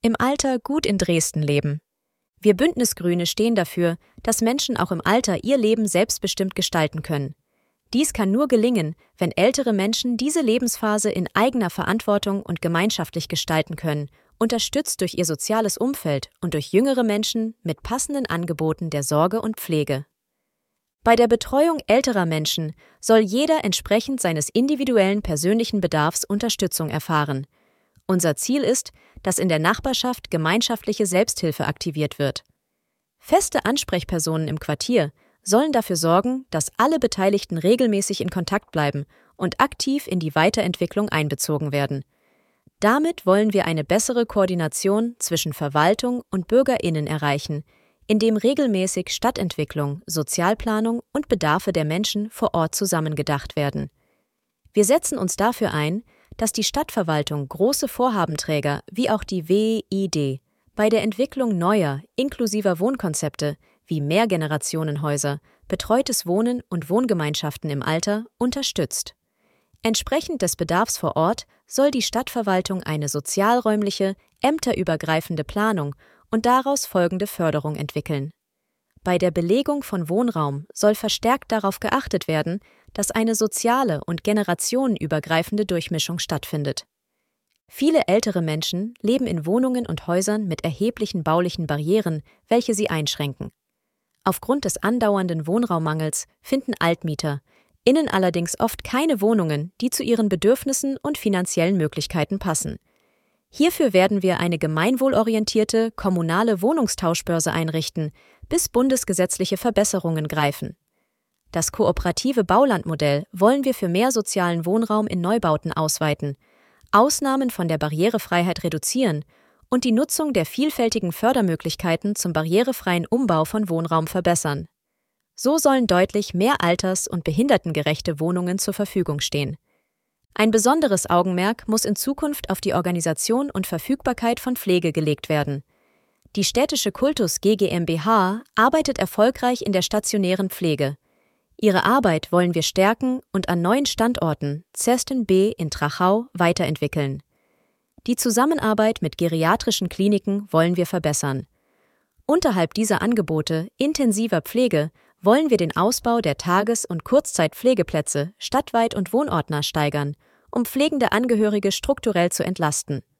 im Alter gut in Dresden leben. Wir Bündnisgrüne stehen dafür, dass Menschen auch im Alter ihr Leben selbstbestimmt gestalten können. Dies kann nur gelingen, wenn ältere Menschen diese Lebensphase in eigener Verantwortung und gemeinschaftlich gestalten können, unterstützt durch ihr soziales Umfeld und durch jüngere Menschen mit passenden Angeboten der Sorge und Pflege. Bei der Betreuung älterer Menschen soll jeder entsprechend seines individuellen persönlichen Bedarfs Unterstützung erfahren. Unser Ziel ist, dass in der Nachbarschaft gemeinschaftliche Selbsthilfe aktiviert wird. Feste Ansprechpersonen im Quartier sollen dafür sorgen, dass alle Beteiligten regelmäßig in Kontakt bleiben und aktiv in die Weiterentwicklung einbezogen werden. Damit wollen wir eine bessere Koordination zwischen Verwaltung und BürgerInnen erreichen, indem regelmäßig Stadtentwicklung, Sozialplanung und Bedarfe der Menschen vor Ort zusammengedacht werden. Wir setzen uns dafür ein, dass die Stadtverwaltung große Vorhabenträger wie auch die WID bei der Entwicklung neuer, inklusiver Wohnkonzepte wie Mehrgenerationenhäuser, betreutes Wohnen und Wohngemeinschaften im Alter unterstützt. Entsprechend des Bedarfs vor Ort soll die Stadtverwaltung eine sozialräumliche, ämterübergreifende Planung und daraus folgende Förderung entwickeln. Bei der Belegung von Wohnraum soll verstärkt darauf geachtet werden, dass eine soziale und generationenübergreifende Durchmischung stattfindet. Viele ältere Menschen leben in Wohnungen und Häusern mit erheblichen baulichen Barrieren, welche sie einschränken. Aufgrund des andauernden Wohnraummangels finden AltmieterInnen allerdings oft keine Wohnungen, die zu ihren Bedürfnissen und finanziellen Möglichkeiten passen. Hierfür werden wir eine gemeinwohlorientierte, kommunale Wohnungstauschbörse einrichten, bis bundesgesetzliche Verbesserungen greifen. Das kooperative Baulandmodell wollen wir für mehr sozialen Wohnraum in Neubauten ausweiten, Ausnahmen von der Barrierefreiheit reduzieren und die Nutzung der vielfältigen Fördermöglichkeiten zum barrierefreien Umbau von Wohnraum verbessern. So sollen deutlich mehr alters- und behindertengerechte Wohnungen zur Verfügung stehen. Ein besonderes Augenmerk muss in Zukunft auf die Organisation und Verfügbarkeit von Pflege gelegt werden. Die städtische Kultus GmbH arbeitet erfolgreich in der stationären Pflege. Ihre Arbeit wollen wir stärken und an neuen Standorten, Zesten B in Trachau, weiterentwickeln. Die Zusammenarbeit mit geriatrischen Kliniken wollen wir verbessern. Unterhalb dieser Angebote intensiver Pflege wollen wir den Ausbau der Tages- und Kurzzeitpflegeplätze stadtweit und wohnortnah steigern, um pflegende Angehörige strukturell zu entlasten.